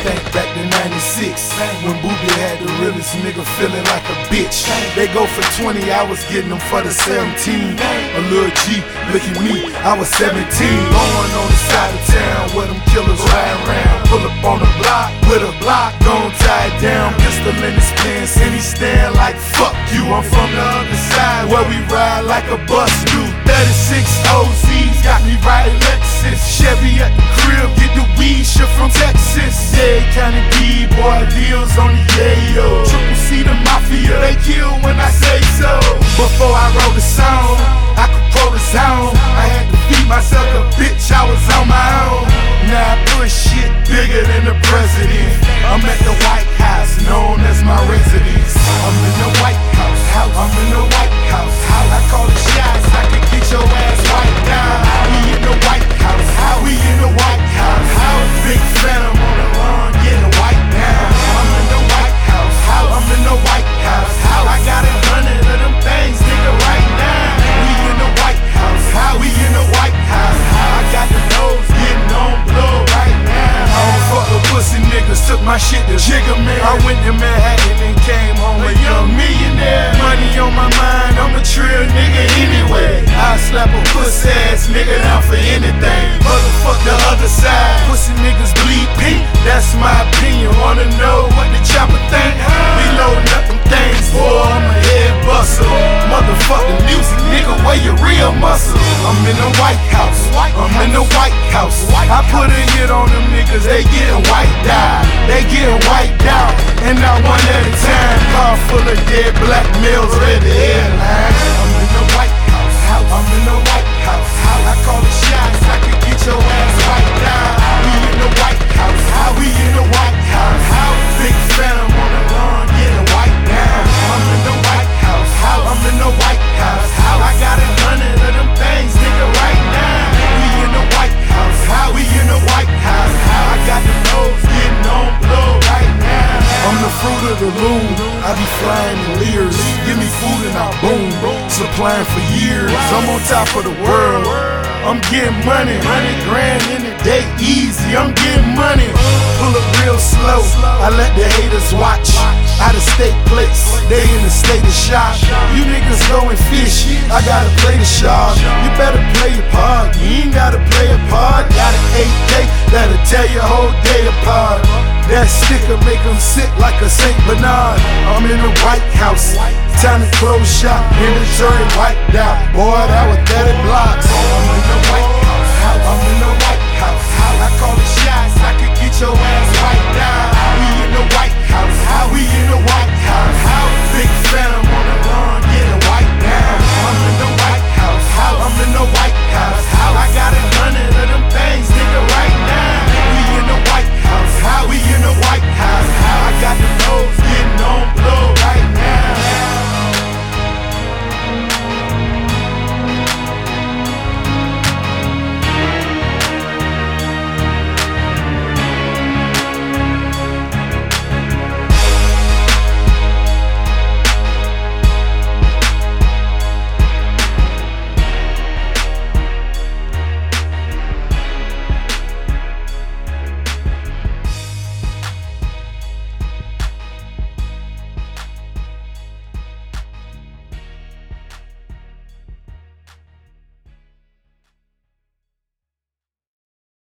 think back to 96, when Booby had the realest nigga feeling like a bitch. They go for 20, I was getting them for the 17. A little G, look at me, I was 17. Going on the side of town where them killers ride around. Pull up on the block with a block, gon' tie it down. Pistol in his pants and he stand like fuck you. I'm from the other side where we ride like a bus do. 36 OZs got me riding Lexus. Chevy at the crib, get the weed shit from Texas. Yeah, County D, boy, deals on the yayo. Triple C, the mafia, they kill when I say so. Before I wrote a song, I could quote a zone. I had to feed myself a bitch, I was on my own. Now I push shit bigger than the president. I'm at the White House, known as my residence. I'm in the White House, I'm in the White House. I call the shots, I can get your ass wiped down. We in the White House, we in the White House. Big phantom on the lawn, getting wiped down. I'm in the White House, I'm in the White House. I got 100 of them things, nigga, right now. We in the White House, we in the White House. I got the nose getting on blow right now. I don't fuck with pussy niggas, took my shit to Jigga Man. I went to Manhattan and came home a young millionaire. Money on my mind, I'm a trill nigga anyway. I slap a pussy ass nigga down for anything. Motherfuck the other side, pussy niggas bleed pink, that's my opinion. Wanna know what the chopper think? We loading up them things, boy, I'm a head buster. Motherfuck the music, nigga, where your real muscle? I'm in the White House, I'm in the White House. I put a hit on them niggas, they getting wiped out. They getting wiped out, and not one at a time. Car full of dead black males, ready to airline. I'm in the White House, I'm in the White House. I call the shots, I can get your ass wiped out. We in the White House, we in the White House. Big phantom on the lawn, getting wiped down. I'm in the White House, I'm in the White House. I got 100 of them things, nigga, right now. We in the White House, we in the White House. I got the nose getting on blow right now. I'm the fruit of the loom, I be flying in Lears. Give me food and I boom, supplying for years. I'm on top of the world, I'm getting money. 100 grand in a day, easy, I'm getting money. Pull up real slow, I let the haters watch. Out of state plates, they in a state of shock. You niggas go and fish, I gotta play the shark. You better play your part, you ain't gotta play a part. Got an 8K that'll tear your whole day apart. That sticker make them sit like a Saint Bernard. I'm in the White House, time to close shop. Inventory wiped out, boy, that was 30 blocks. I'm in the White House.